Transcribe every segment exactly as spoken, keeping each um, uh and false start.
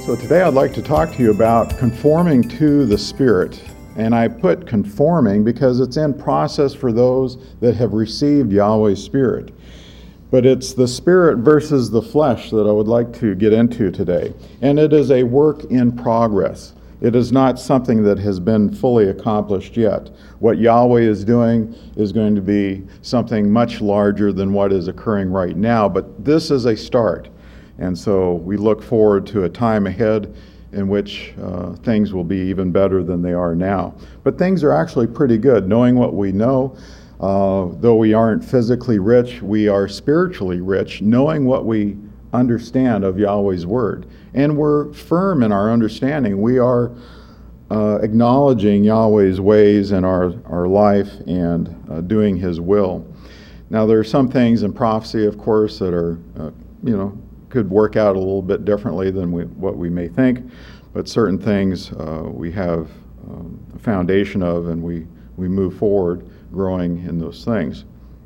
So today I'd like to talk to you about conforming to the Spirit. And I put conforming because it's in process for those that have received Yahweh's Spirit. But it's the Spirit versus the flesh that I would like to get into today. And it is a work in progress. It is not something that has been fully accomplished yet. What Yahweh is doing is going to be something much larger than what is occurring right now. But this is a start. And so we look forward to a time ahead in which uh, things will be even better than they are now. But things are actually pretty good. Knowing what we know, uh, though we aren't physically rich, we are spiritually rich, knowing what we understand of Yahweh's Word. And we're firm in our understanding. We are uh, acknowledging Yahweh's ways in our, our life and uh, doing His will. Now, there are some things in prophecy, of course, that are, uh, you know, could work out a little bit differently than we, what we may think, but certain things uh, we have um, a foundation of, and we, we move forward growing in those things.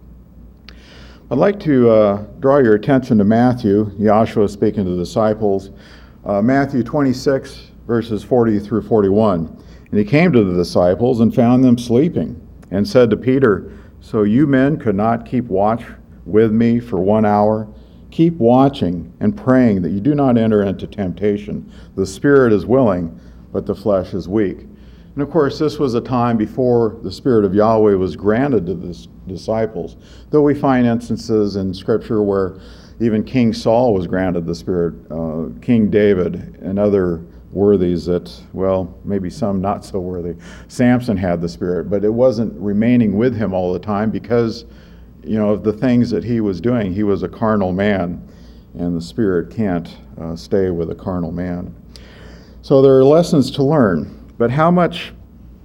I'd like to uh, draw your attention to Matthew, Yahshua speaking to the disciples, uh, Matthew twenty-six, verses forty through forty-one. And he came to the disciples and found them sleeping, and said to Peter, "So you men could not keep watch with me for one hour? Keep watching and praying that you do not enter into temptation. The spirit is willing, but the flesh is weak." And of course, this was a time before the Spirit of Yahweh was granted to the disciples, though we find instances in Scripture where even King Saul was granted the Spirit, uh, King David, and other worthies that, well, maybe some not so worthy. Samson had the Spirit, but it wasn't remaining with him all the time because, you know, of the things that he was doing. He was a carnal man, and the Spirit can't uh, stay with a carnal man. So there are lessons to learn. But how much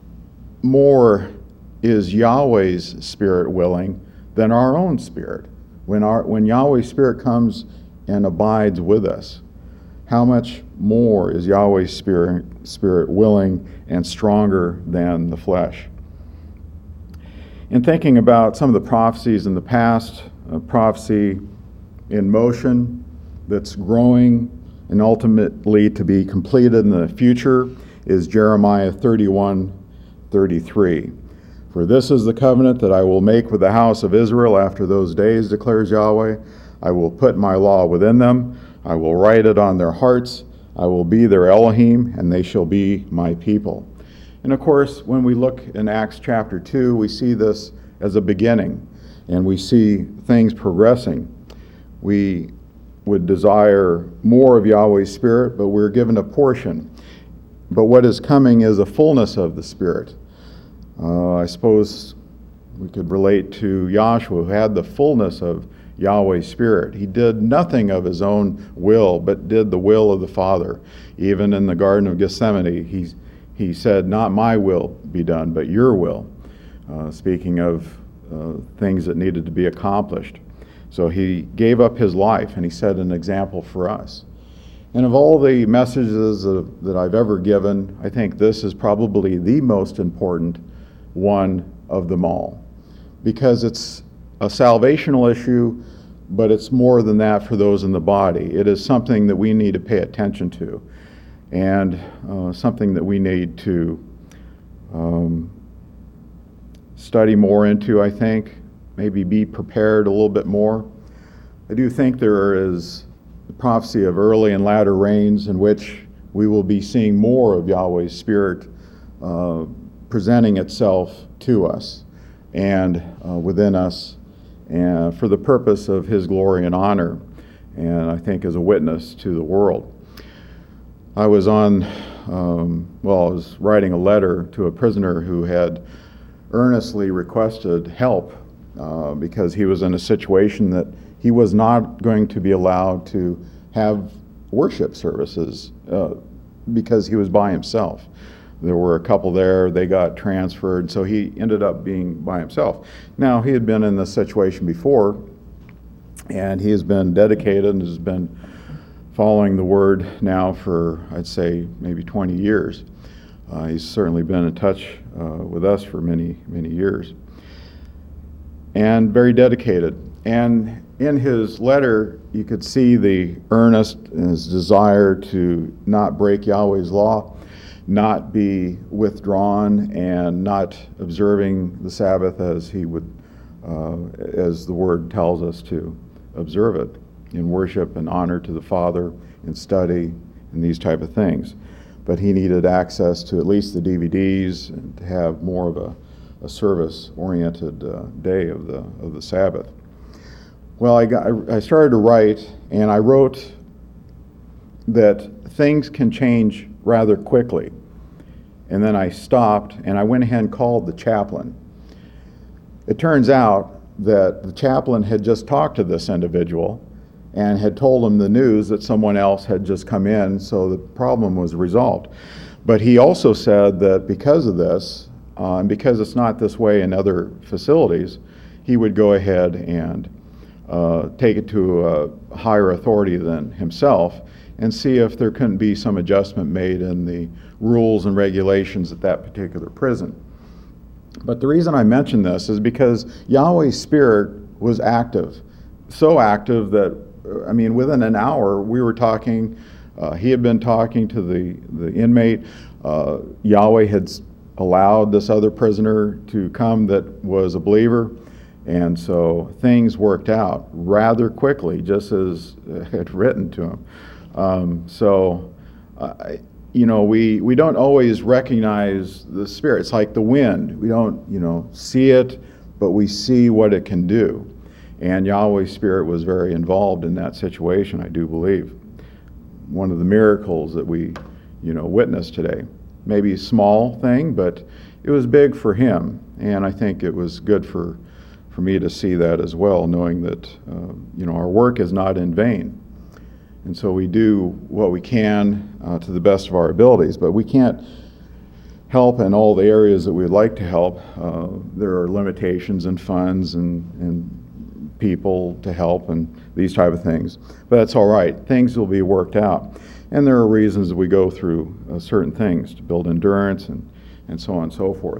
more is Yahweh's Spirit willing than our own spirit? When our when Yahweh's Spirit comes and abides with us, how much more is Yahweh's Spirit, Spirit willing and stronger than the flesh? In thinking about some of the prophecies in the past, a prophecy in motion that's growing and ultimately to be completed in the future is Jeremiah thirty-one thirty-three. "For this is the covenant that I will make with the house of Israel after those days, declares Yahweh. I will put my law within them. I will write it on their hearts. I will be their Elohim, and they shall be my people." And of course, when we look in Acts chapter two, we see this as a beginning, and we see things progressing. We would desire more of Yahweh's Spirit, but we're given a portion. But what is coming is a fullness of the Spirit. Uh, I suppose we could relate to Yahshua, who had the fullness of Yahweh's Spirit. He did nothing of his own will, but did the will of the Father. Even in the Garden of Gethsemane, he, he said, "Not my will be done, but your will," uh, speaking of uh, things that needed to be accomplished. So he gave up his life, and he set an example for us. And of all the messages of, that I've ever given, I think this is probably the most important one of them all, because it's a salvational issue, but it's more than that for those in the body. It is something that we need to pay attention to, and uh, something that we need to um, study more into, I think, maybe be prepared a little bit more. I do think there is the prophecy of early and latter rains in which we will be seeing more of Yahweh's Spirit uh, presenting itself to us and uh, within us, and for the purpose of His glory and honor, and I think as a witness to the world. I was on, um, well, I was writing a letter to a prisoner who had earnestly requested help uh, because he was in a situation that he was not going to be allowed to have worship services uh, because he was by himself. There were a couple there, they got transferred, so he ended up being by himself. Now, he had been in this situation before, and he has been dedicated and has been following the Word now for, I'd say, maybe twenty years. Uh, he's certainly been in touch uh, with us for many, many years. And very dedicated. And in his letter, you could see the earnest and his desire to not break Yahweh's law, not be withdrawn, and not observing the Sabbath as he would, uh, as the Word tells us to observe it, in worship and honor to the Father, in study, and these type of things. But he needed access to at least the D V Ds and to have more of a, a service-oriented uh, day of the of the Sabbath. Well, I got, I started to write, and I wrote that things can change rather quickly. And then I stopped, and I went ahead and called the chaplain. It turns out that the chaplain had just talked to this individual and had told him the news that someone else had just come in, so the problem was resolved. But he also said that because of this, uh, and because it's not this way in other facilities, he would go ahead and uh, take it to a higher authority than himself and see if there couldn't be some adjustment made in the rules and regulations at that particular prison. But the reason I mention this is because Yahweh's Spirit was active, so active that, I mean, within an hour, we were talking, uh, he had been talking to the, the inmate. Uh, Yahweh had allowed this other prisoner to come that was a believer, and so things worked out rather quickly, just as it had written to him. Um, so, uh, you know, we, we don't always recognize the Spirit. It's like the wind. We don't, you know, see it, but we see what it can do. And Yahweh's Spirit was very involved in that situation, I do believe. One of the miracles that we, you know, witnessed today. Maybe a small thing, but it was big for him. And I think it was good for, for me to see that as well, knowing that, uh, you know, our work is not in vain. And so we do what we can uh, to the best of our abilities, but we can't help in all the areas that we'd like to help. Uh, there are limitations in funds and, and people to help and these type of things. But that's all right. Things will be worked out. And there are reasons that we go through uh, certain things to build endurance and, and so on and so forth.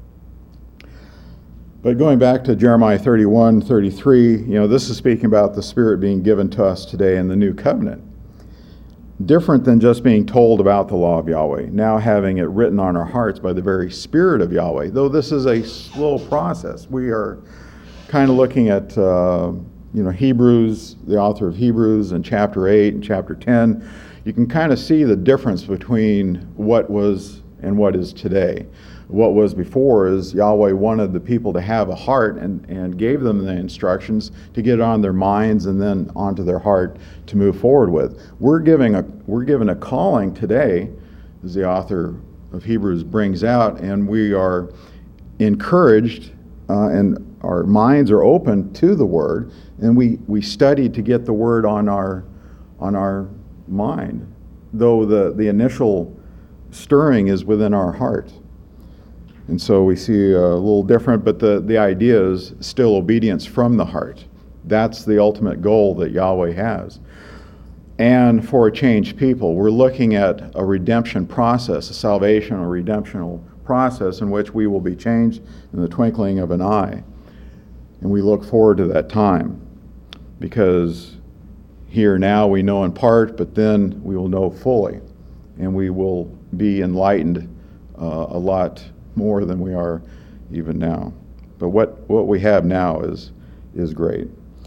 But going back to Jeremiah thirty-one, thirty-three, you know, this is speaking about the Spirit being given to us today in the new covenant. Different than just being told about the law of Yahweh, now having it written on our hearts by the very Spirit of Yahweh. Though this is a slow process, we are kind of looking at, uh, you know, Hebrews, the author of Hebrews in chapter eight and chapter ten. You can kind of see the difference between what was and what is today. What was before is Yahweh wanted the people to have a heart and, and gave them the instructions to get it on their minds and then onto their heart to move forward with. We're giving a we're given a calling today, as the author of Hebrews brings out, and we are encouraged uh, and our minds are open to the Word, and we, we study to get the Word on our on our mind, though the, the initial stirring is within our heart. And so we see a little different, but the, the idea is still obedience from the heart. That's the ultimate goal that Yahweh has. And for a changed people, we're looking at a redemption process, a salvation or redemptional process in which we will be changed in the twinkling of an eye. And we look forward to that time, because here now we know in part, but then we will know fully, and we will be enlightened uh, a lot more than we are even now. But what, what we have now is, is great.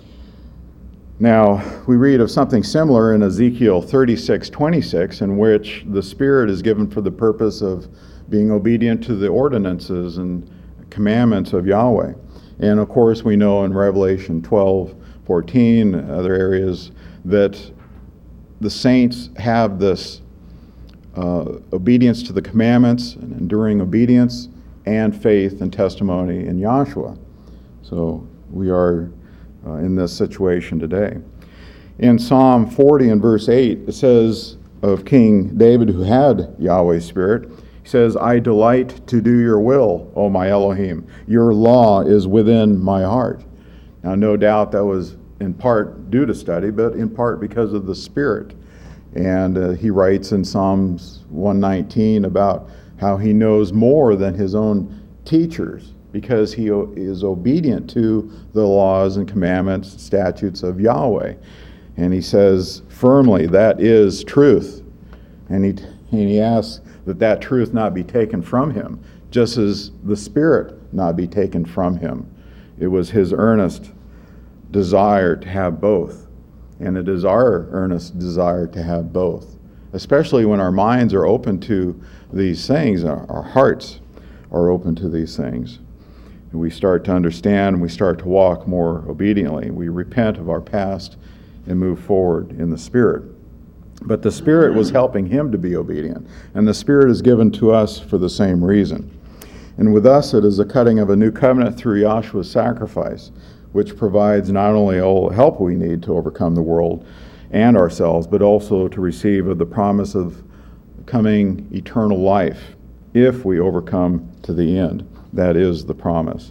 Now, we read of something similar in Ezekiel thirty-six twenty-six, in which the Spirit is given for the purpose of being obedient to the ordinances and commandments of Yahweh. And of course, we know in Revelation twelve fourteen, other areas, that the saints have this uh, obedience to the commandments and enduring obedience and faith and testimony in Yahshua. So we are uh, in this situation today. In Psalm forty and verse eight, it says of King David, who had Yahweh's Spirit, he says, "I delight to do your will, O my Elohim. Your law is within my heart." Now, no doubt that was in part due to study, but in part because of the Spirit. And uh, he writes in Psalms one nineteen about how he knows more than his own teachers, because he o- is obedient to the laws and commandments, statutes of Yahweh. And he says firmly, that is truth. And he, and he asks that that truth not be taken from him, just as the Spirit not be taken from him. It was his earnest desire to have both. And it is our earnest desire to have both, especially when our minds are open to these things, our, our hearts are open to these things. And we start to understand, and we start to walk more obediently. We repent of our past and move forward in the Spirit. But the Spirit was helping him to be obedient, and the Spirit is given to us for the same reason. And with us, it is a cutting of a new covenant through Yahshua's sacrifice, which provides not only all the help we need to overcome the world and ourselves, but also to receive of the promise of coming eternal life if we overcome to the end. That is the promise.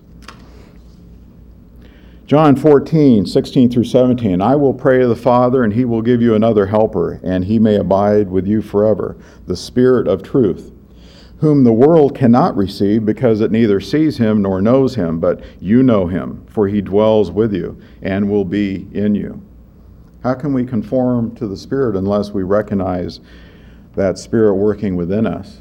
John fourteen, sixteen through seventeen, I will pray to the Father, and he will give you another helper, and he may abide with you forever, the Spirit of truth, whom the world cannot receive because it neither sees him nor knows him, but you know him, for he dwells with you and will be in you. How can we conform to the Spirit unless we recognize that Spirit working within us?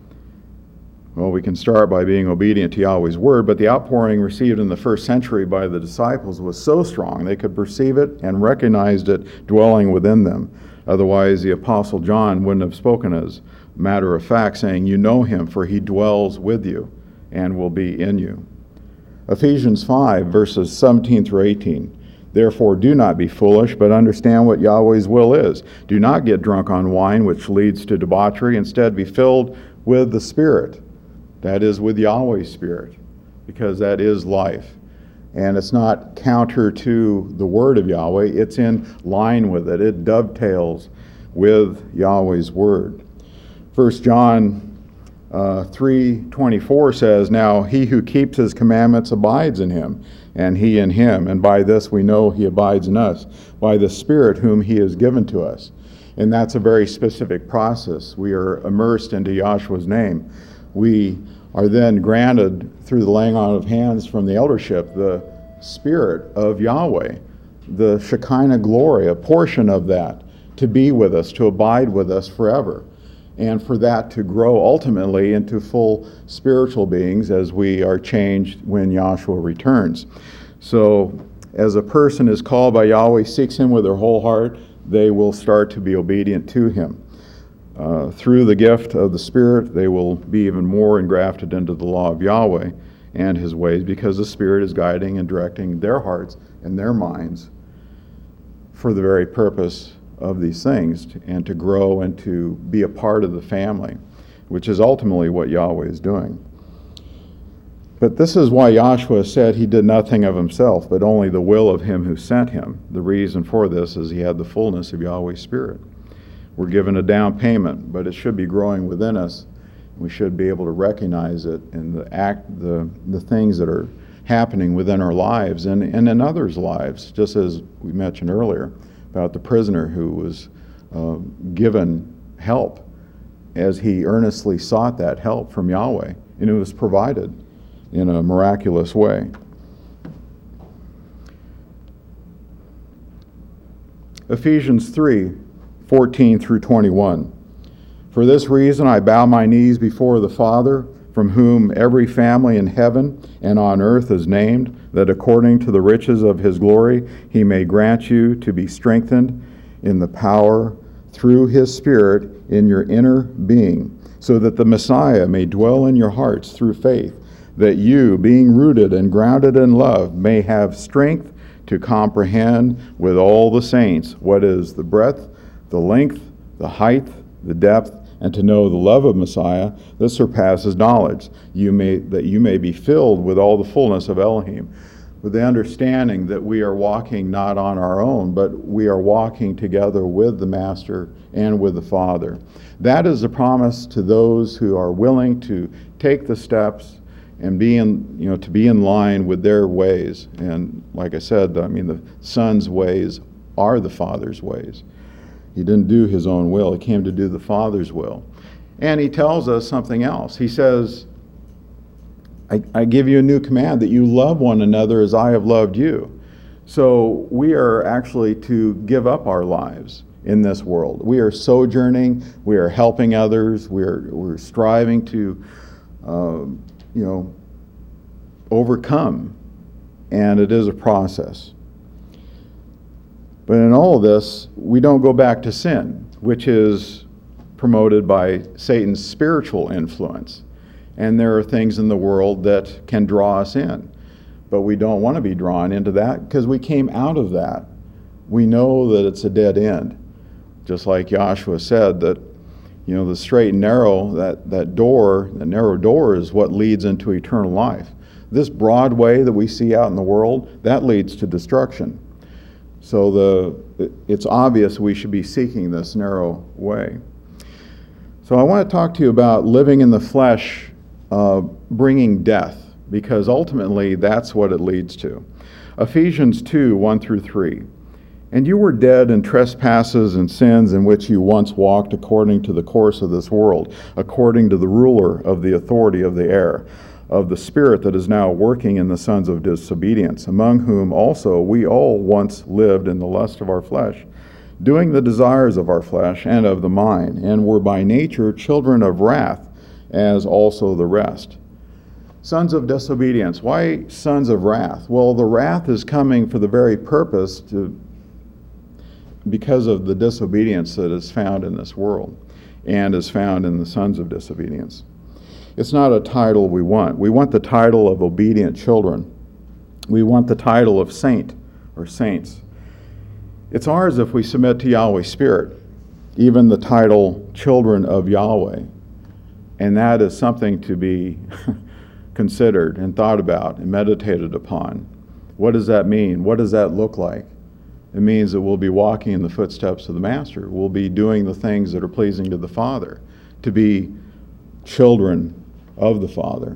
Well, we can start by being obedient to Yahweh's word, but the outpouring received in the first century by the disciples was so strong they could perceive it and recognized it dwelling within them. Otherwise, the Apostle John wouldn't have spoken as matter of fact, saying, you know him, for he dwells with you and will be in you. Ephesians five, verses seventeen through eighteen. Therefore, do not be foolish, but understand what Yahweh's will is. Do not get drunk on wine, which leads to debauchery. Instead, be filled with the Spirit. That is, with Yahweh's Spirit, because that is life. And it's not counter to the word of Yahweh. It's in line with it. It dovetails with Yahweh's word. First John uh, three twenty-four says, now he who keeps his commandments abides in him, and he in him. And by this we know he abides in us, by the Spirit whom he has given to us. And that's a very specific process. We are immersed into Yahshua's name. We are then granted, through the laying on of hands from the eldership, the Spirit of Yahweh, the Shekinah glory, a portion of that, to be with us, to abide with us forever. And for that to grow ultimately into full spiritual beings as we are changed when Yahshua returns. So, as a person is called by Yahweh, seeks him with their whole heart, they will start to be obedient to him. Uh, through the gift of the Spirit, they will be even more engrafted into the law of Yahweh and his ways, because the Spirit is guiding and directing their hearts and their minds for the very purpose of these things, and to grow and to be a part of the family, which is ultimately what Yahweh is doing. But this is why Yahshua said he did nothing of himself, but only the will of him who sent him. The reason for this is he had the fullness of Yahweh's Spirit. We're given a down payment, but it should be growing within us. We should be able to recognize it in the act, the, the things that are happening within our lives and, and in others' lives, just as we mentioned earlier about the prisoner who was uh, given help as he earnestly sought that help from Yahweh, and it was provided in a miraculous way. Ephesians three, fourteen through twenty-one. For this reason I bow my knees before the Father, from whom every family in heaven and on earth is named, that according to the riches of his glory he may grant you to be strengthened in the power through his Spirit in your inner being, so that the Messiah may dwell in your hearts through faith, that you, being rooted and grounded in love, may have strength to comprehend with all the saints what is the breadth, the length, the height, the depth, and to know the love of Messiah that surpasses knowledge, you may, that you may be filled with all the fullness of Elohim, with the understanding that we are walking not on our own, but we are walking together with the Master and with the Father. That is the promise to those who are willing to take the steps and be in, you know, to be in line with their ways. And like I said, I mean, the Son's ways are the Father's ways. He didn't do his own will. He came to do the Father's will. And he tells us something else. He says, I, I give you a new command, that you love one another as I have loved you. So we are actually to give up our lives in this world. We are sojourning, we are helping others, we're, we're striving to, uh, you know, overcome, and it is a process. But in all of this, we don't go back to sin, which is promoted by Satan's spiritual influence. And there are things in the world that can draw us in. But we don't want to be drawn into that because we came out of that. We know that it's a dead end. Just like Joshua said, that, you know, the straight and narrow, that, that door, the narrow door is what leads into eternal life. This broad way that we see out in the world, that leads to destruction. So the it's obvious we should be seeking this narrow way. So I want to talk to you about living in the flesh, uh, bringing death, because ultimately that's what it leads to. Ephesians two, one through three. And you were dead in trespasses and sins in which you once walked according to the course of this world, according to the ruler of the authority of the air, of the spirit that is now working in the sons of disobedience, among whom also we all once lived in the lust of our flesh, doing the desires of our flesh and of the mind, and were by nature children of wrath, as also the rest. Sons of disobedience. Why sons of wrath? Well, the wrath is coming for the very purpose to, because of the disobedience that is found in this world and is found in the sons of disobedience. It's not a title we want. We want the title of obedient children. We want the title of saint or saints. It's ours if we submit to Yahweh's Spirit, even the title children of Yahweh. And that is something to be considered and thought about and meditated upon. What does that mean? What does that look like? It means that we'll be walking in the footsteps of the Master. We'll be doing the things that are pleasing to the Father, to be children of the Father.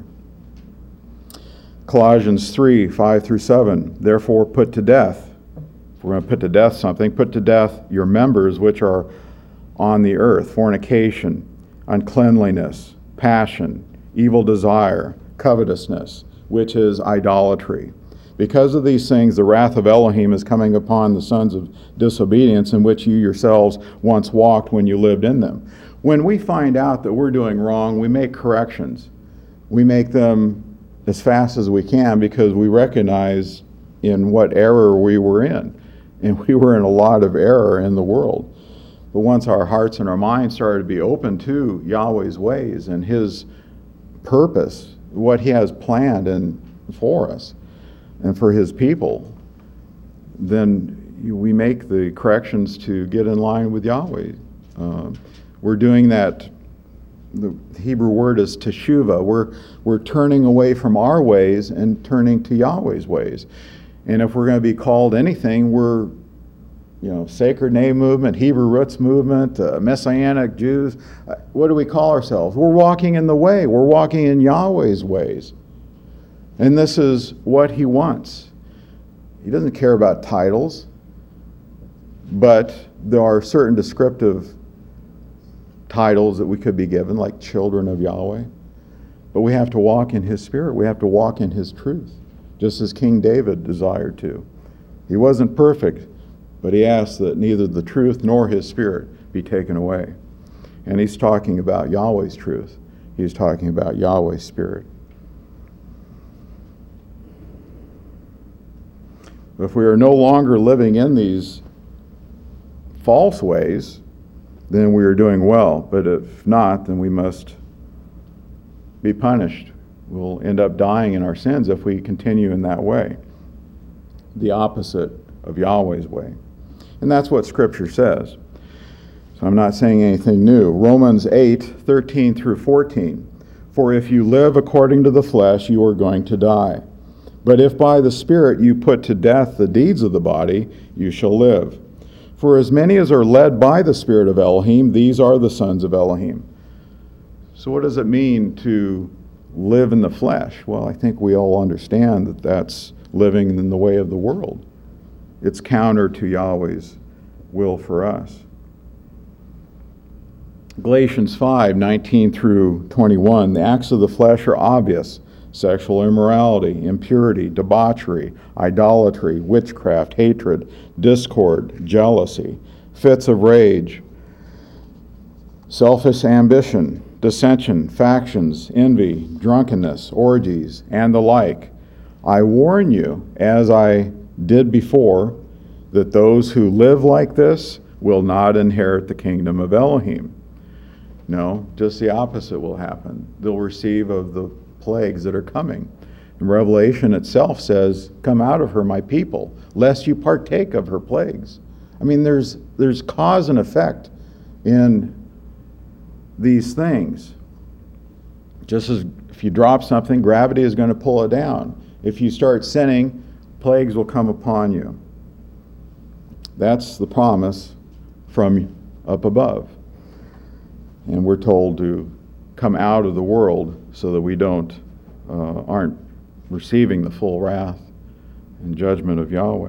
Colossians three, five through seven. Therefore put to death, if we're going to put to death something, put to death your members which are on the earth: fornication, uncleanliness, passion, evil desire, covetousness, which is idolatry. Because of these things, the wrath of Elohim is coming upon the sons of disobedience, in which you yourselves once walked when you lived in them. When we find out that we're doing wrong, we make corrections. We make them as fast as we can because we recognize in what error we were in. And we were in a lot of error in the world. But once our hearts and our minds started to be open to Yahweh's ways and His purpose, what He has planned and for us and for His people, then we make the corrections to get in line with Yahweh. Uh, we're doing that. The Hebrew word is teshuvah. We're, we're turning away from our ways and turning to Yahweh's ways. And if we're going to be called anything, we're, you know, Sacred Name Movement, Hebrew Roots Movement, uh, Messianic Jews. Uh, what do we call ourselves? We're walking in the way. We're walking in Yahweh's ways. And this is what He wants. He doesn't care about titles, but there are certain descriptive titles that we could be given, like children of Yahweh. But we have to walk in His Spirit. We have to walk in His truth, just as King David desired to. He wasn't perfect, but he asked that neither the truth nor His Spirit be taken away. And he's talking about Yahweh's truth. He's talking about Yahweh's Spirit. If we are no longer living in these false ways, then we are doing well. But if not, then we must be punished. We'll end up dying in our sins if we continue in that way, the opposite of Yahweh's way. And that's what Scripture says. So I'm not saying anything new. Romans eight, thirteen through fourteen. For if you live according to the flesh, you are going to die. But if by the Spirit you put to death the deeds of the body, you shall live. For as many as are led by the Spirit of Elohim, these are the sons of Elohim. So what does it mean to live in the flesh? Well, I think we all understand that that's living in the way of the world. It's counter to Yahweh's will for us. Galatians five, nineteen through twenty-one. The acts of the flesh are obvious: sexual immorality, impurity, debauchery, idolatry, witchcraft, hatred, discord, jealousy, fits of rage, selfish ambition, dissension, factions, envy, drunkenness, orgies, and the like. I warn you, as I did before, that those who live like this will not inherit the kingdom of Elohim. No, just the opposite will happen. They'll receive of the plagues that are coming. And Revelation itself says, "Come out of her, my people, lest you partake of her plagues." I mean, there's there's cause and effect in these things. Just as if you drop something, gravity is going to pull it down. If you start sinning, plagues will come upon you. That's the promise from up above. And we're told to come out of the world so that we don't uh, aren't receiving the full wrath and judgment of Yahweh.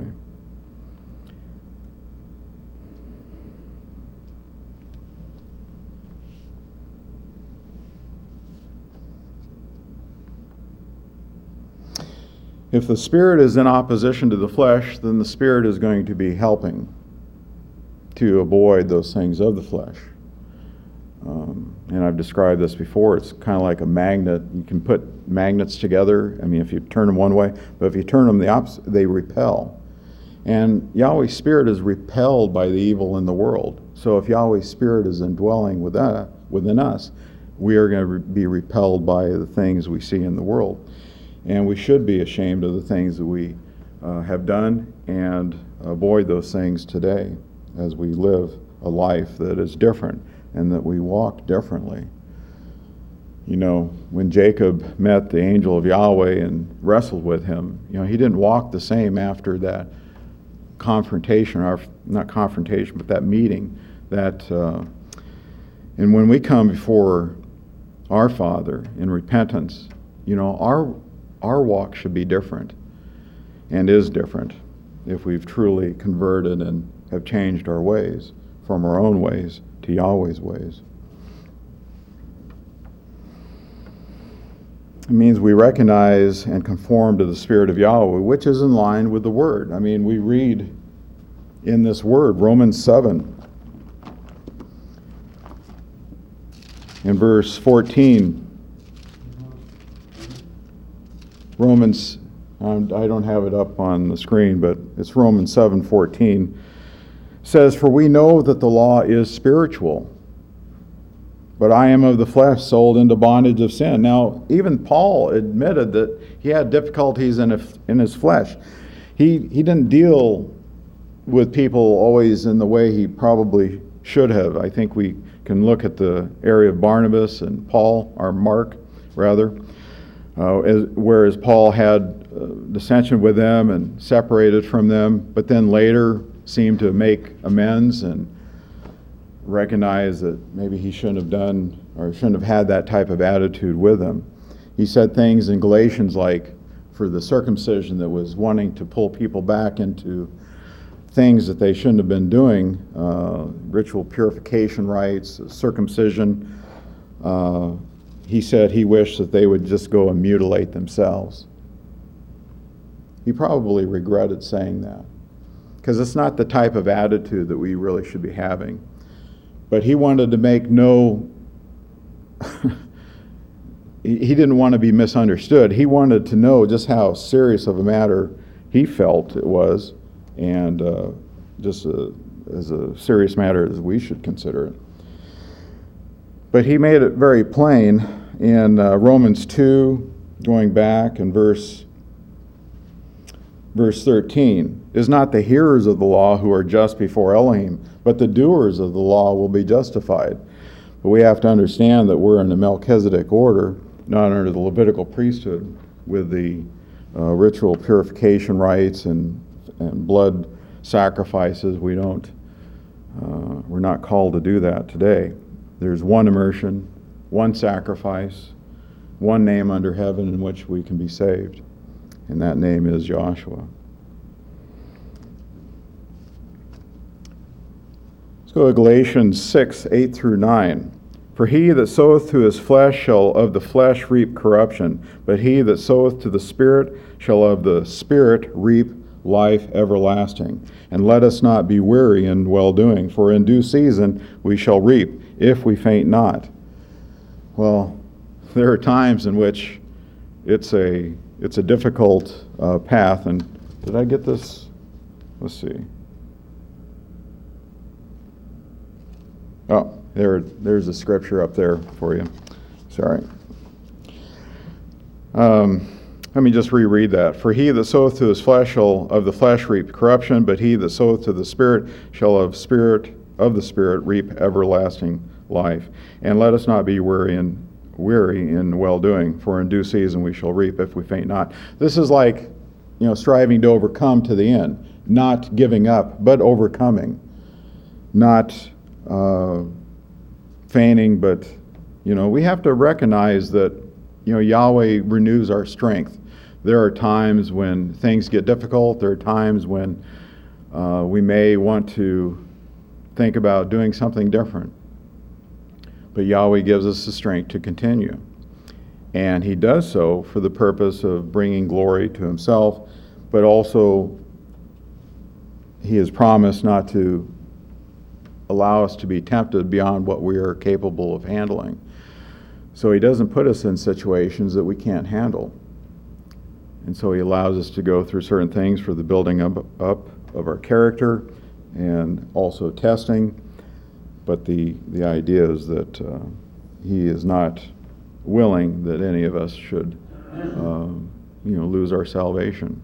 If the Spirit is in opposition to the flesh, then the Spirit is going to be helping to avoid those things of the flesh. Um, and I've described this before. It's kind of like a magnet. You can put magnets together. I mean, if you turn them one way, but if you turn them the opposite, they repel. And Yahweh's Spirit is repelled by the evil in the world. So if Yahweh's Spirit is indwelling within, uh, within us, we are going to re- be repelled by the things we see in the world. And we should be ashamed of the things that we uh, have done and avoid those things today as we live a life that is different and that we walk differently. You know, when Jacob met the angel of Yahweh and wrestled with him, you know, he didn't walk the same after that confrontation, or not confrontation, but that meeting. That, uh, and when we come before our Father in repentance, you know, our Our walk should be different, and is different, if we've truly converted and have changed our ways from our own ways to Yahweh's ways. It means we recognize and conform to the Spirit of Yahweh, which is in line with the Word. I mean, we read in this Word, Romans seven, in verse fourteen, Romans, um, I don't have it up on the screen, but it's Romans seven fourteen, says, "For we know that the law is spiritual, but I am of the flesh, sold into bondage of sin." Now, even Paul admitted that he had difficulties in, in his flesh. He, he didn't deal with people always in the way he probably should have. I think we can look at the area of Barnabas and Paul, or Mark, rather. Uh, as, whereas Paul had uh, dissension with them and separated from them, but then later seemed to make amends and recognize that maybe he shouldn't have done or shouldn't have had that type of attitude with them. He said things in Galatians like, for the circumcision that was wanting to pull people back into things that they shouldn't have been doing, uh, ritual purification rites, circumcision, uh, he said he wished that they would just go and mutilate themselves. He probably regretted saying that, because it's not the type of attitude that we really should be having. But he wanted to make no, he didn't want to be misunderstood. He wanted to know just how serious of a matter he felt it was, and uh, just a, as a serious matter as we should consider it. But he made it very plain in uh, Romans two, going back in verse verse thirteen. "Is not the hearers of the law who are just before Elohim, but the doers of the law will be justified." But we have to understand that we're in the Melchizedek order, not under the Levitical priesthood with the uh, ritual purification rites and and blood sacrifices. We don't, uh, we're not called to do that today. There's one immersion, one sacrifice, one name under heaven in which we can be saved, and that name is Joshua. Let's go to Galatians six, eight through nine. For he that soweth to his flesh shall of the flesh reap corruption, but he that soweth to the Spirit shall of the Spirit reap life everlasting. And let us not be weary in well-doing, for in due season we shall reap, if we faint not. Well, there are times in which it's a it's a difficult uh, path. And did I get this? Let's see. Oh, there, there's a scripture up there for you. Sorry. Um, let me just reread that. For he that soweth to his flesh shall of the flesh reap corruption, but he that soweth to the Spirit shall of spirit of the Spirit reap everlasting life. And let us not be weary in weary in well-doing, for in due season we shall reap if we faint not. This is like, you know, striving to overcome to the end, not giving up, but overcoming, not uh, fainting, but, you know, we have to recognize that, you know, Yahweh renews our strength. There are times when things get difficult. There are times when uh, we may want to think about doing something different. But Yahweh gives us the strength to continue. And he does so for the purpose of bringing glory to himself, but also he has promised not to allow us to be tempted beyond what we are capable of handling. So he doesn't put us in situations that we can't handle. And so he allows us to go through certain things for the building up, up of our character and also testing. But the, the idea is that uh, he is not willing that any of us should uh, you know, lose our salvation.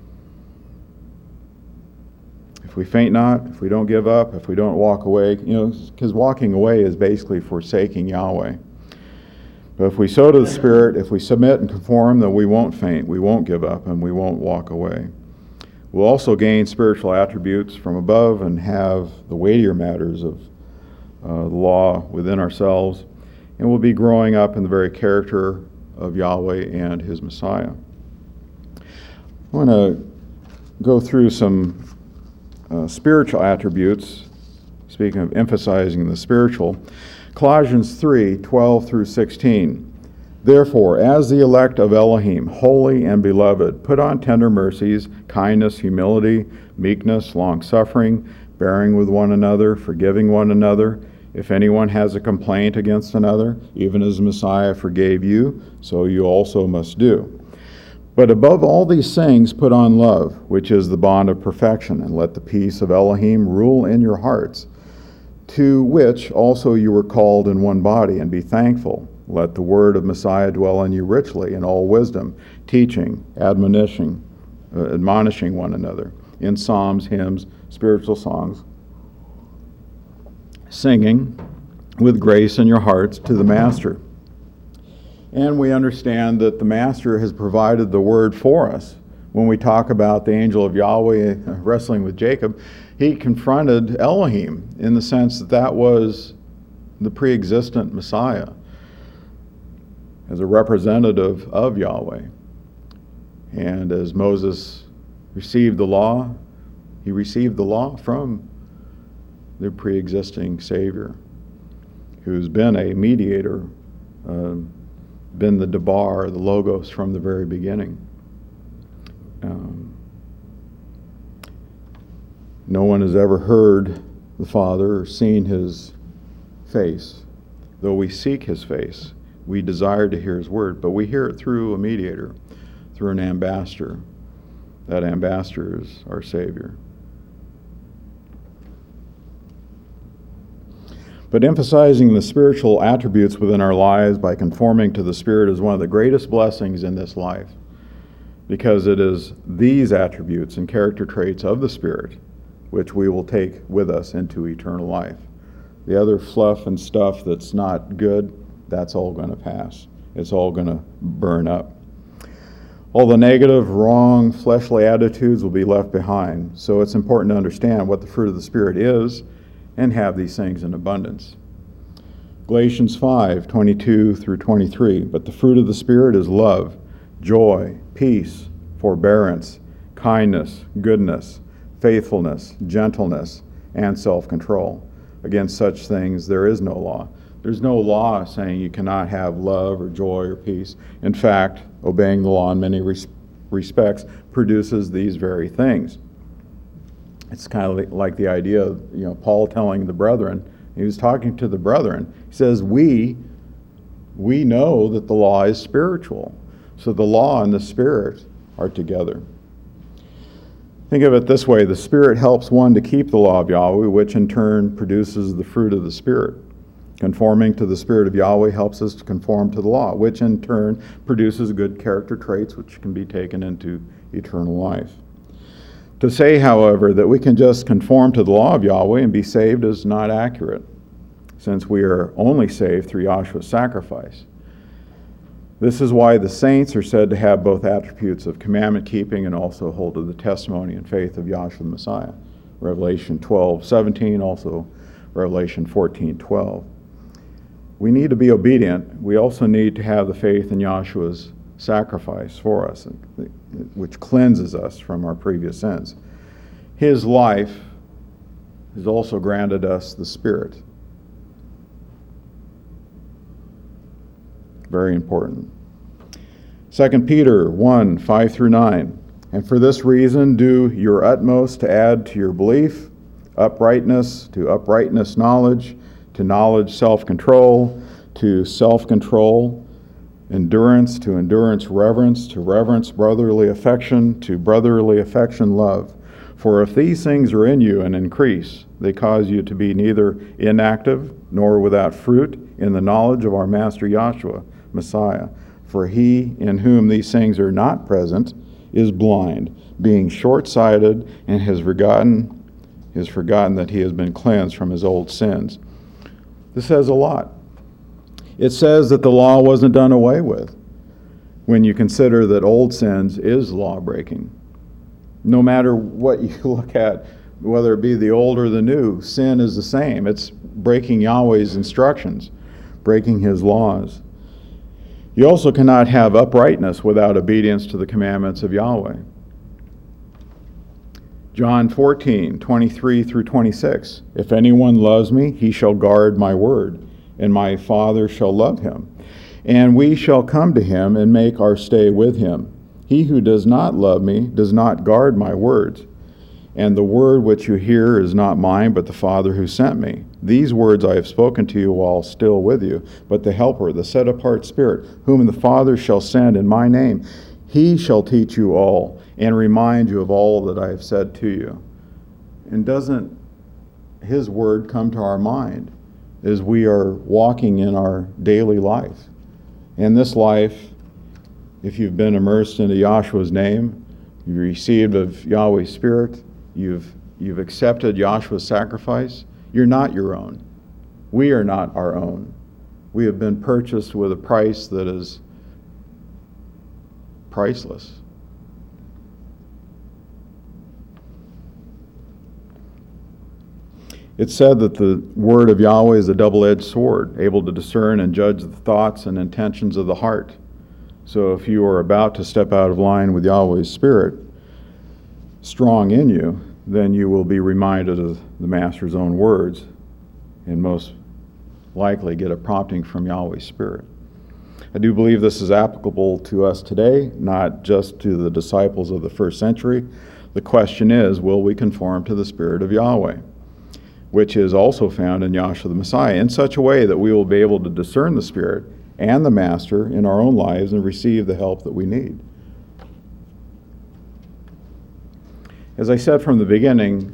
If we faint not, if we don't give up, if we don't walk away, you know, because walking away is basically forsaking Yahweh. But if we sow to the Spirit, if we submit and conform, then we won't faint, we won't give up, and we won't walk away. We'll also gain spiritual attributes from above and have the weightier matters of uh, the law within ourselves, and we'll be growing up in the very character of Yahweh and his Messiah. I want to go through some uh, spiritual attributes, speaking of emphasizing the spiritual. Colossians three, twelve through sixteen. Therefore, as the elect of Elohim, holy and beloved, put on tender mercies, kindness, humility, meekness, long-suffering, bearing with one another, forgiving one another. If anyone has a complaint against another, even as Messiah forgave you, so you also must do. But above all these things, put on love, which is the bond of perfection, and let the peace of Elohim rule in your hearts, to which also you were called in one body, and be thankful. Let the word of Messiah dwell in you richly in all wisdom, teaching, admonishing, uh, admonishing one another in psalms, hymns, spiritual songs, singing with grace in your hearts to the Master. And we understand that the Master has provided the word for us. When we talk about the angel of Yahweh wrestling with Jacob, he confronted Elohim in the sense that that was the pre-existent Messiah as a representative of Yahweh. And as Moses received the law, he received the law from the pre-existing Savior, who's been a mediator, uh, been the Debar, the Logos from the very beginning. Um, no one has ever heard the Father or seen his face. Though we seek his face, we desire to hear his word, but we hear it through a mediator, through an ambassador. That ambassador is our Savior. But emphasizing the spiritual attributes within our lives by conforming to the Spirit is one of the greatest blessings in this life, because it is these attributes and character traits of the Spirit which we will take with us into eternal life. The other fluff and stuff that's not good, that's all going to pass. It's all going to burn up. All the negative, wrong, fleshly attitudes will be left behind. So it's important to understand what the fruit of the Spirit is and have these things in abundance. Galatians five, twenty-two through twenty-three. But the fruit of the Spirit is love, joy, peace, forbearance, kindness, goodness, faithfulness, gentleness, and self-control. Against such things there is no law. There's no law saying you cannot have love or joy or peace. In fact, obeying the law in many res- respects produces these very things. It's kind of like the idea of, you know, Paul telling the brethren, he was talking to the brethren, he says, we, we know that the law is spiritual. So the law and the Spirit are together. Think of it this way, the Spirit helps one to keep the law of Yahweh, which in turn produces the fruit of the Spirit. Conforming to the Spirit of Yahweh helps us to conform to the law, which in turn produces good character traits which can be taken into eternal life. To say, however, that we can just conform to the law of Yahweh and be saved is not accurate, since we are only saved through Yahshua's sacrifice. This is why the saints are said to have both attributes of commandment keeping and also hold to the testimony and faith of Yahshua the Messiah. Revelation twelve seventeen, also Revelation fourteen twelve. We need to be obedient. We also need to have the faith in Yahshua's sacrifice for us, which cleanses us from our previous sins. His life has also granted us the Spirit. Very important. Second Peter one, five through nine. And for this reason, do your utmost to add to your belief uprightness, to uprightness knowledge, to knowledge self-control, to self-control endurance, to endurance reverence, to reverence brotherly affection, to brotherly affection love. For if these things are in you and increase, they cause you to be neither inactive nor without fruit in the knowledge of our Master Yahshua, Messiah. For he in whom these things are not present is blind, being short-sighted, and has forgotten, has forgotten that he has been cleansed from his old sins. This says a lot. It says that the law wasn't done away with when you consider that old sins is law-breaking. No matter what you look at, whether it be the old or the new, sin is the same. It's breaking Yahweh's instructions, breaking his laws. You also cannot have uprightness without obedience to the commandments of Yahweh. John fourteen, twenty-three through twenty-six. If anyone loves me, he shall guard my word, and my Father shall love him. And we shall come to him and make our stay with him. He who does not love me does not guard my words. And the word which you hear is not mine, but the Father who sent me. These words I have spoken to you while still with you. But the Helper, the set-apart Spirit, whom the Father shall send in my name, he shall teach you all and remind you of all that I have said to you. And doesn't his word come to our mind as we are walking in our daily life? In this life, if you've been immersed into Yahshua's name, you've received of Yahweh's Spirit, you've you've accepted Yahshua's sacrifice, you're not your own. We are not our own. We have been purchased with a price that is priceless. It's said that the word of Yahweh is a double-edged sword, able to discern and judge the thoughts and intentions of the heart. So if you are about to step out of line with Yahweh's Spirit strong in you, then you will be reminded of the Master's own words and most likely get a prompting from Yahweh's Spirit. I do believe this is applicable to us today, not just to the disciples of the first century. The question is, will we conform to the Spirit of Yahweh, which is also found in Yahshua the Messiah, in such a way that we will be able to discern the Spirit and the Master in our own lives and receive the help that we need. As I said from the beginning,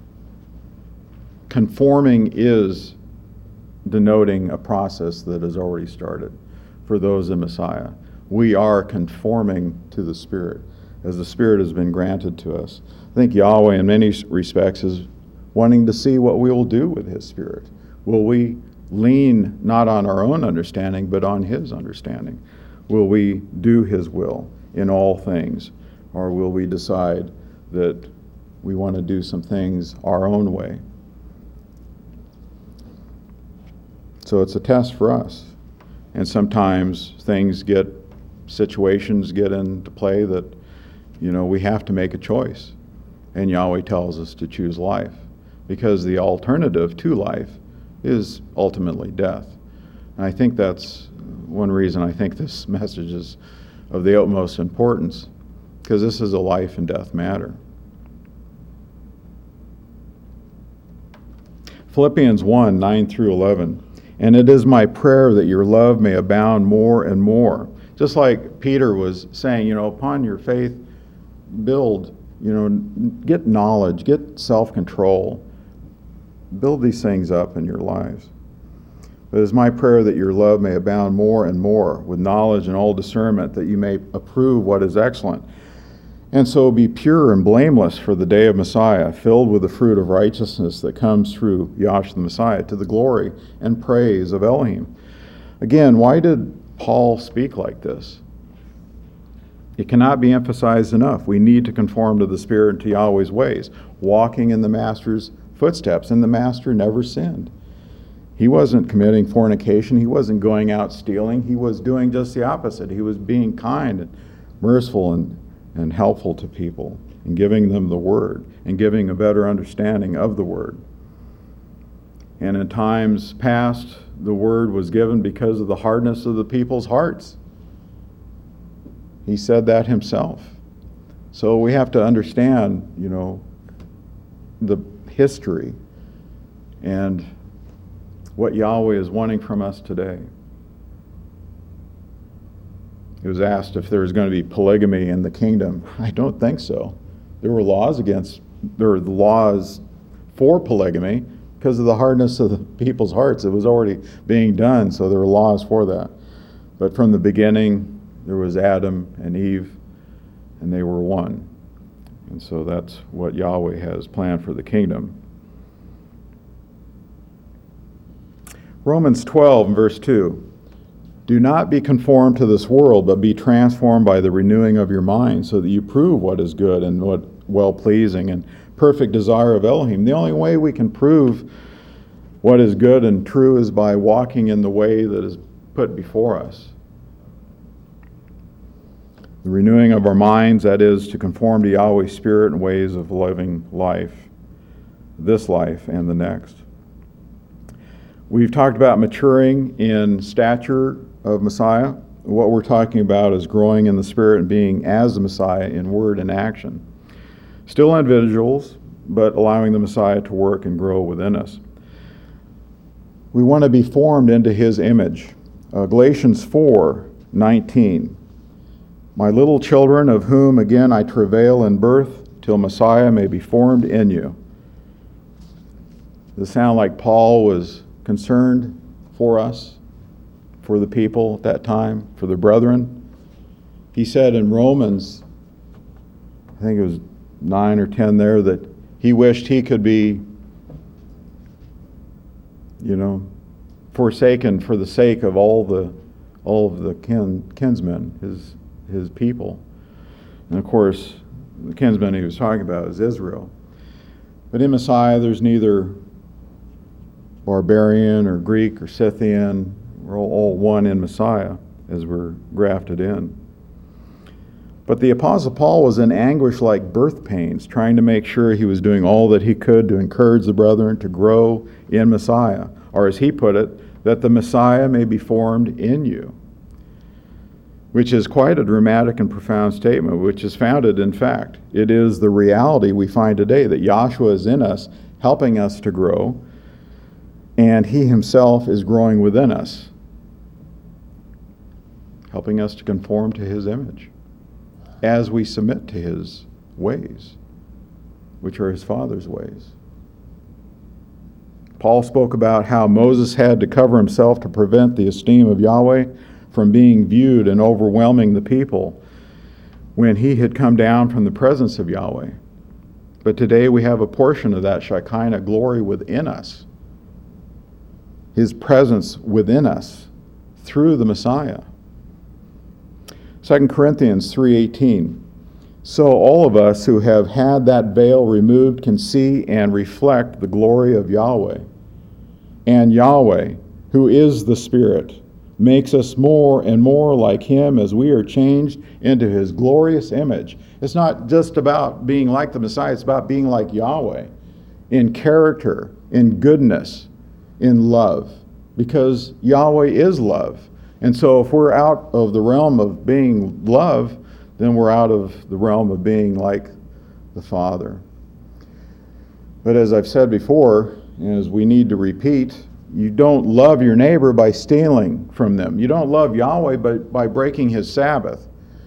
conforming is denoting a process that has already started for those in Messiah. We are conforming to the Spirit as the Spirit has been granted to us. I think Yahweh in many respects is wanting to see what we will do with his Spirit. Will we lean not on our own understanding, but on his understanding? Will we do his will in all things? Or will we decide that we want to do some things our own way? So it's a test for us. And sometimes things get, situations get into play that, you know, we have to make a choice. And Yahweh tells us to choose life, because the alternative to life is ultimately death. And I think that's one reason I think this message is of the utmost importance, because this is a life and death matter. Philippians one, nine through eleven. And it is my prayer that your love may abound more and more. Just like Peter was saying, you know, upon your faith, build, you know, get knowledge, get self-control. Build these things up in your lives. But it is my prayer that your love may abound more and more with knowledge and all discernment, that you may approve what is excellent. And so be pure and blameless for the day of Messiah, filled with the fruit of righteousness that comes through Yahshua the Messiah, to the glory and praise of Elohim. Again, why did Paul speak like this? It cannot be emphasized enough. We need to conform to the Spirit and to Yahweh's ways, walking in the Master's footsteps. And the Master never sinned. He wasn't committing fornication. He wasn't going out stealing. He was doing just the opposite. He was being kind and merciful and and helpful to people, and giving them the Word, and giving a better understanding of the Word. And in times past, the Word was given because of the hardness of the people's hearts. He said that himself. So we have to understand, you know, the history and what Yahweh is wanting from us today. It was asked if there was going to be polygamy in the kingdom. I don't think so. There were laws against, there were laws for polygamy because of the hardness of the people's hearts. It was already being done, so there were laws for that. But from the beginning, there was Adam and Eve, and they were one. And so that's what Yahweh has planned for the kingdom. Romans twelve and verse two. Do not be conformed to this world, but be transformed by the renewing of your mind, so that you prove what is good and what well-pleasing and perfect desire of Elohim. The only way we can prove what is good and true is by walking in the way that is put before us. The renewing of our minds, that is, to conform to Yahweh's Spirit and ways of living life, this life and the next. We've talked about maturing in stature of Messiah. What we're talking about is growing in the Spirit and being as the Messiah in word and action. Still individuals, but allowing the Messiah to work and grow within us. We want to be formed into his image. Uh, Galatians four nineteen. My little children, of whom again I travail in birth, till Messiah may be formed in you. Does it sound like Paul was concerned for us, for the people at that time, for the brethren? He said in Romans, I think it was nine or ten there, that he wished he could be, you know, forsaken for the sake of all the all of the kin, kinsmen, his his people. And of course, the kinsmen he was talking about is Israel. But in Messiah, there's neither barbarian or Greek or Scythian. We're all, all one in Messiah as we're grafted in. But the Apostle Paul was in anguish like birth pains, trying to make sure he was doing all that he could to encourage the brethren to grow in Messiah, or as he put it, that the Messiah may be formed in you, which is quite a dramatic and profound statement, which is founded in fact. It is the reality we find today, that Yahshua is in us, helping us to grow, and he himself is growing within us, helping us to conform to his image as we submit to his ways, which are his Father's ways. Paul spoke about how Moses had to cover himself to prevent the esteem of Yahweh from being viewed and overwhelming the people when he had come down from the presence of Yahweh. But today we have a portion of that Shekinah glory within us, his presence within us through the Messiah. Second Corinthians three eighteen. So all of us who have had that veil removed can see and reflect the glory of Yahweh. And Yahweh, who is the Spirit, makes us more and more like him as we are changed into his glorious image. It's not just about being like the Messiah, it's about being like Yahweh in character, in goodness, in love. because Yahweh is love. And so if we're out of the realm of being love, then we're out of the realm of being like the Father. But as I've said before, as we need to repeat, you don't love your neighbor by stealing from them. You don't love Yahweh by, by breaking his Sabbath.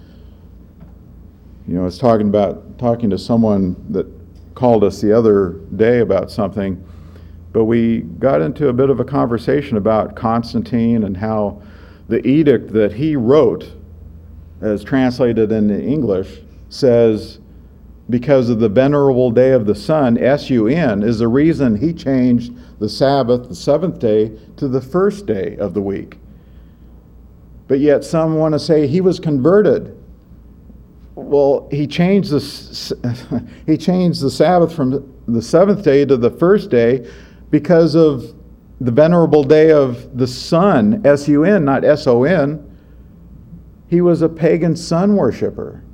You know, I was talking about talking to someone that called us the other day about something, but we got into a bit of a conversation about Constantine and how the edict that he wrote, as translated into English, says, because of the venerable day of the sun, S U N, is the reason he changed the Sabbath, the seventh day, to the first day of the week. But yet some want to say he was converted. Well, he changed the, he changed the Sabbath from the seventh day to the first day because of the venerable day of the sun, S U N, not S O N. He was a pagan sun worshiper.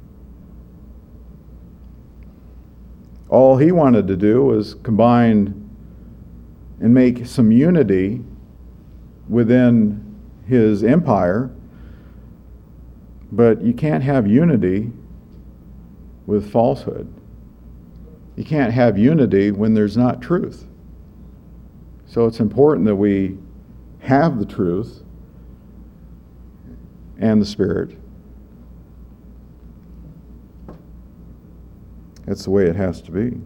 All he wanted to do was combine and make some unity within his empire, but you can't have unity with falsehood. You can't have unity when there's not truth. So it's important that we have the truth and the Spirit. That's the way it has to be. You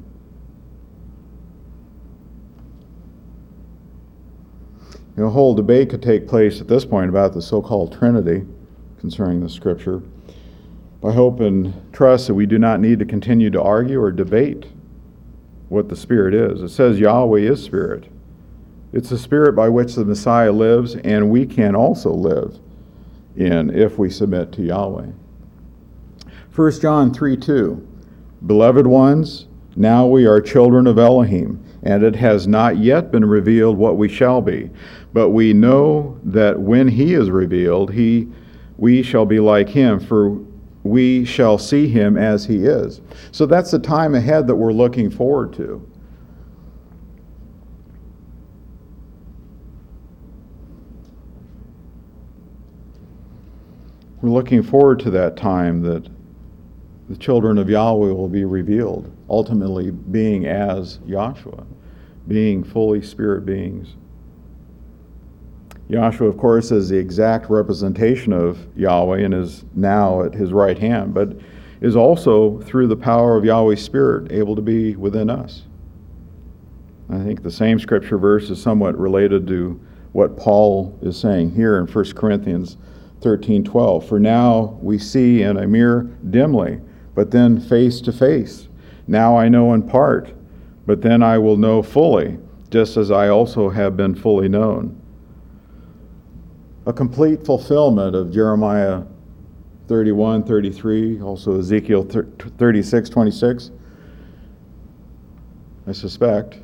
know, a whole debate could take place at this point about the so-called Trinity concerning the Scripture. I hope and trust that we do not need to continue to argue or debate what the Spirit is. It says Yahweh is Spirit. It's the Spirit by which the Messiah lives, and we can also live in if we submit to Yahweh. First John three two, Beloved ones, now we are children of Elohim, and it has not yet been revealed what we shall be. But we know that when he is revealed, he, we shall be like him, for we shall see him as he is. So that's the time ahead that we're looking forward to. We're looking forward to that time that the children of Yahweh will be revealed, ultimately being as Yahshua, being fully spirit beings. Yahshua, of course, is the exact representation of Yahweh and is now at his right hand, but is also, through the power of Yahweh's Spirit, able to be within us. I think the same scripture verse is somewhat related to what Paul is saying here in First Corinthians thirteen twelve. For now we see in a mirror dimly, but then face to face. Now I know in part, but then I will know fully, just as I also have been fully known. A complete fulfillment of Jeremiah thirty-one, thirty-three, also Ezekiel thirty-six, twenty-six, I suspect.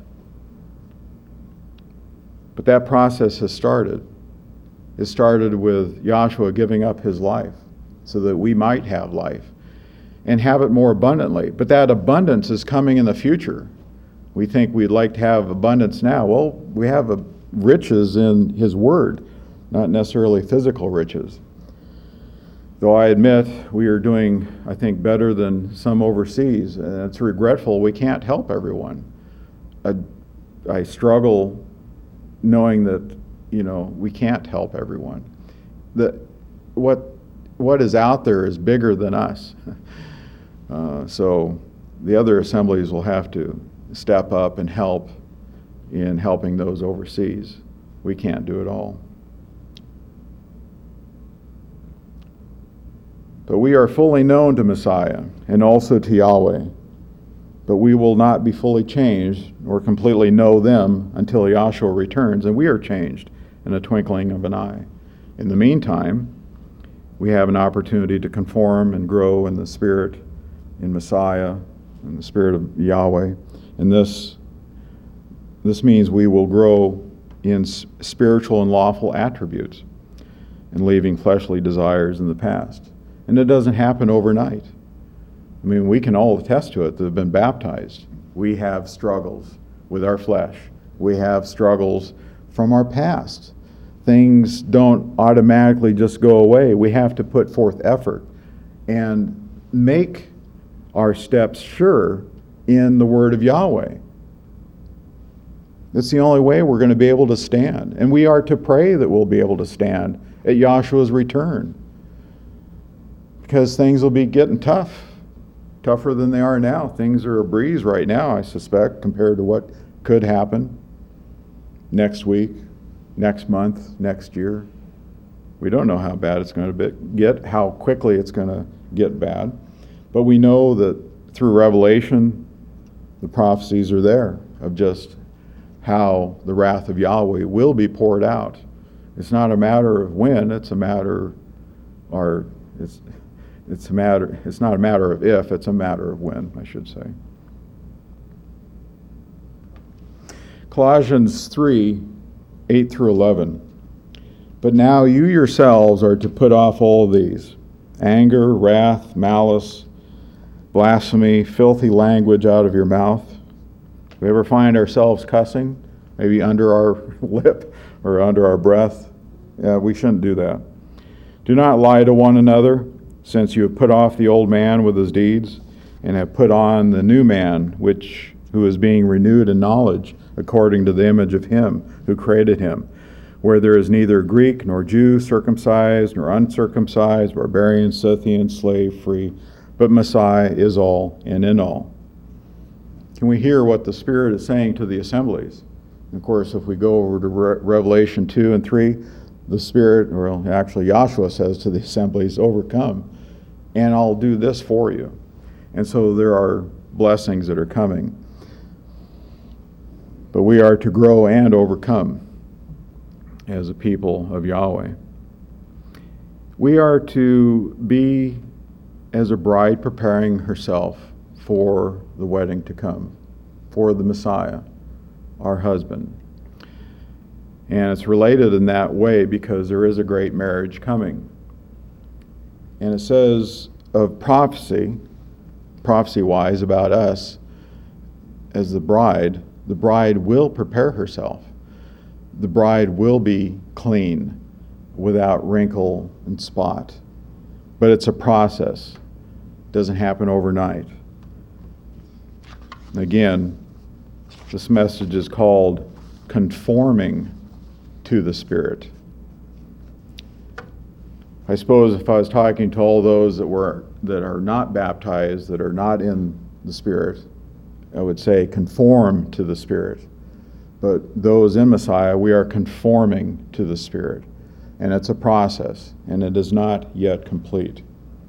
But that process has started. It started with Yahshua giving up his life so that we might have life and have it more abundantly. But that abundance is coming in the future. We think we'd like to have abundance now. Well, we have a riches in his word, not necessarily physical riches. Though I admit we are doing, I think, better than some overseas, and it's regretful we can't help everyone. I, I struggle knowing that, you know, we can't help everyone. That what what is out there is bigger than us. Uh, so the other assemblies will have to step up and help in helping those overseas. We can't do it all. But we are fully known to Messiah and also to Yahweh. But we will not be fully changed or completely know them until Yahshua returns, and we are changed in a twinkling of an eye. In the meantime, we have an opportunity to conform and grow in the Spirit, in Messiah, in the Spirit of Yahweh. And this, this means we will grow in spiritual and lawful attributes and leaving fleshly desires in the past. And it doesn't happen overnight. I mean, we can all attest to it that have been baptized. We have struggles with our flesh. We have struggles from our past. things don't automatically just go away. We have to put forth effort and make our steps sure in the Word of Yahweh. That's the only way we're going to be able to stand. And we are to pray that we'll be able to stand at Yahshua's return. Because things will be getting tough. Tougher than they are now. Things are a breeze right now, I suspect, compared to what could happen next week, next month, next year. We don't know how bad it's going to get, how quickly it's going to get bad. But we know that through Revelation, the prophecies are there of just how the wrath of Yahweh will be poured out. It's not a matter of when, it's a matter, or it's it's a matter, it's not a matter of if, it's a matter of when, I should say. Colossians three, eight through eleven. But now you yourselves are to put off all of these: anger, wrath, malice, blasphemy, filthy language out of your mouth. We ever find ourselves cussing, maybe under our lip or under our breath? Yeah, we shouldn't do that. Do not lie to one another, since you have put off the old man with his deeds, and have put on the new man, which who is being renewed in knowledge, according to the image of him who created him, where there is neither Greek nor Jew, circumcised nor uncircumcised, barbarian, Scythian, slave, free, but Messiah is all and in all. Can we hear what the Spirit is saying to the assemblies? And of course, if we go over to Re- Revelation two and three, the Spirit, or actually Yahshua says to the assemblies, overcome, and I'll do this for you. And so there are blessings that are coming. But we are to grow and overcome as a people of Yahweh. We are to be as a bride preparing herself for the wedding to come, for the Messiah, our husband. And it's related in that way because there is a great marriage coming. And it says of prophecy, prophecy-wise about us as the bride, the bride will prepare herself. The bride will be clean, without wrinkle and spot. But it's a process. It doesn't happen overnight. Again, this message is called conforming to the Spirit. I suppose if I was talking to all those that were that are not baptized, that are not in the Spirit, I would say conform to the Spirit. But those in Messiah, we are conforming to the Spirit. And it's a process, and it is not yet complete.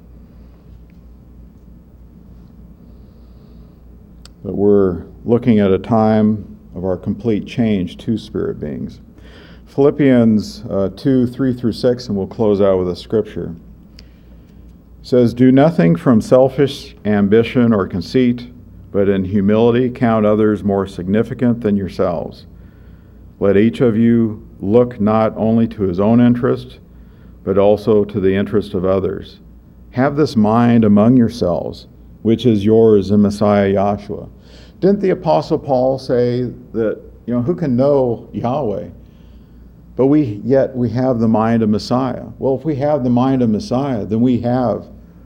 But we're looking at a time of our complete change to spirit beings. Philippians uh, two, three through six, and we'll close out with a scripture. It says, "Do nothing from selfish ambition or conceit, but in humility count others more significant than yourselves. Let each of you look not only to his own interest, but also to the interest of others. Have this mind among yourselves, which is yours in Messiah Yahshua." Didn't the Apostle Paul say that, you know, who can know Yahweh? But we yet we have the mind of Messiah. Well, if we have the mind of Messiah, then we have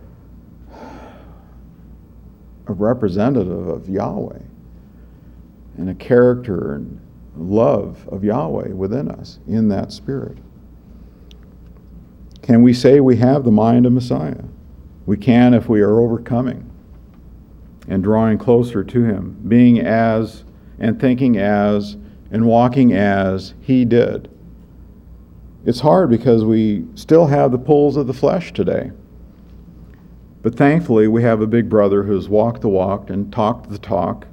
a representative of Yahweh and a character and love of Yahweh within us in that spirit. Can we say we have the mind of Messiah? We can if we are overcoming and drawing closer to him, being as and thinking as and walking as he did. It's hard because we still have the pulls of the flesh today. But thankfully, we have a big brother who's walked the walk and talked the talk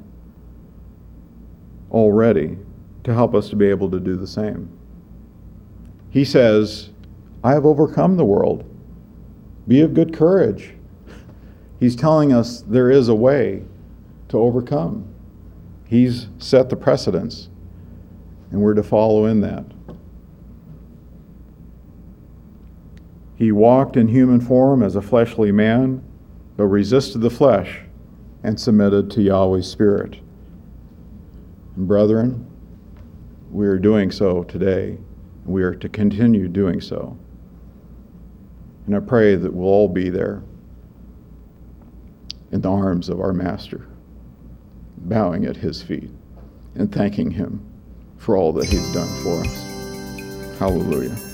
already to help us to be able to do the same. He says, "I have overcome the world. Be of good courage." He's telling us there is a way to overcome. He's set the precedence, and we're to follow in that. He walked in human form as a fleshly man, but resisted the flesh and submitted to Yahweh's Spirit. And brethren, we are doing so today We are to continue doing so. And I pray that we'll all be there in the arms of our Master, bowing at his feet and thanking him for all that he's done for us. Hallelujah.